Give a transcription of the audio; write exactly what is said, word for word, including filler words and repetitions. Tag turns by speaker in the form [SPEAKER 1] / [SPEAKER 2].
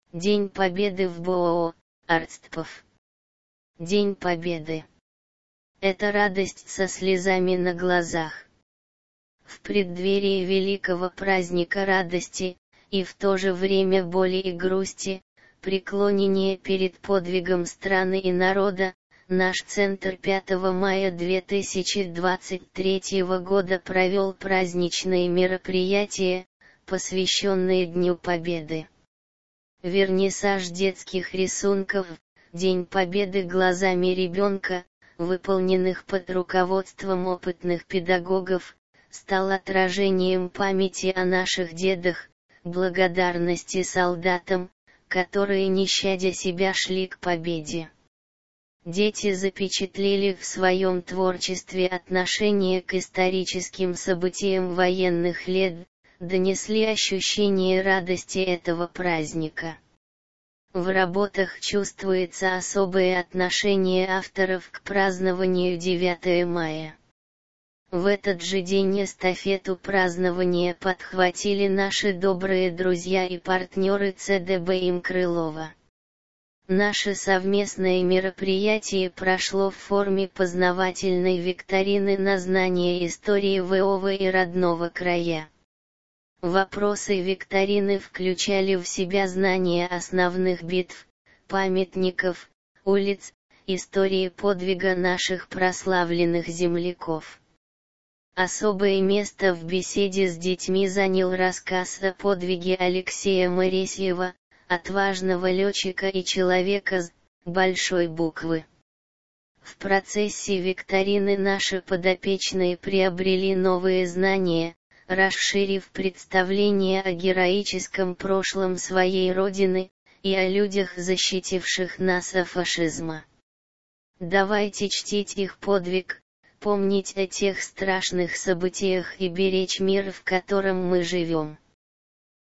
[SPEAKER 1] День Победы в БОО, Арцтпов. День Победы. Это радость со слезами на глазах. В преддверии великого праздника радости, и в то же время боли и грусти, преклонение перед подвигом страны и народа, наш Центр пятого мая две тысячи двадцать третьего года провел праздничные мероприятия, посвященные Дню Победы. Вернисаж детских рисунков «День Победы глазами ребенка», выполненных под руководством опытных педагогов, стал отражением памяти о наших дедах, благодарности солдатам, которые не щадя себя шли к победе. Дети запечатлели в своем творчестве отношение к историческим событиям военных лет, донесли ощущение радости этого праздника. В работах чувствуется особое отношение авторов к празднованию девятого мая. В этот же день эстафету празднования подхватили наши добрые друзья и партнеры ЦДБ им Крылова. Наше совместное мероприятие прошло в форме познавательной викторины на знание истории ВОВ и родного края. Вопросы викторины включали в себя знание основных битв, памятников, улиц, истории подвига наших прославленных земляков. Особое место в беседе с детьми занял рассказ о подвиге Алексея Моресьева, отважного летчика и человека с большой буквы. В процессе викторины наши подопечные приобрели новые знания, расширив представление о героическом прошлом своей родины, и о людях, защитивших нас от фашизма. Давайте чтить их подвиг, помнить о тех страшных событиях и беречь мир, в котором мы живем.